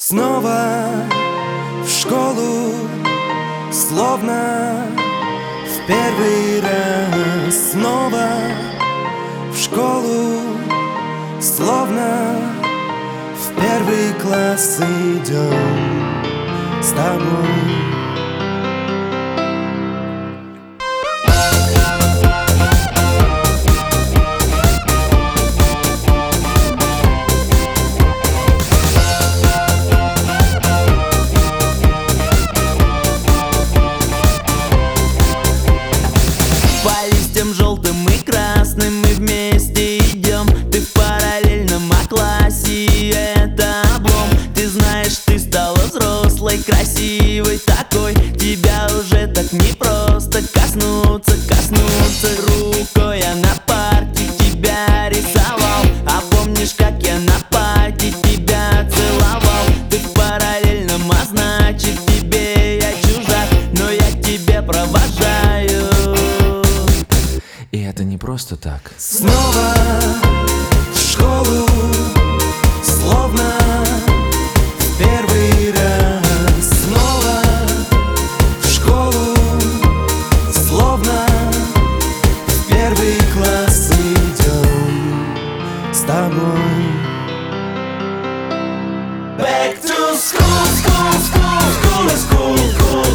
Снова в школу, словно в первый раз. Снова в школу, словно в первый класс идем с тобой. По листьям желтым и красным мы вместе идем. Ты в параллельном классе, и это облом. Ты знаешь, ты стала взрослой, красивой такой. Тебя уже так непросто коснуться рукой. Я на парке тебя рисовал, а помнишь, как я на парке тебя целовал? Ты в параллельном, а значит тебе я чужак, но я тебе провожаю. И это не просто так. Снова в школу, словно в первый раз. Снова в школу, словно в первый класс идем с тобой. Back to school, school, school, school is cool, cool.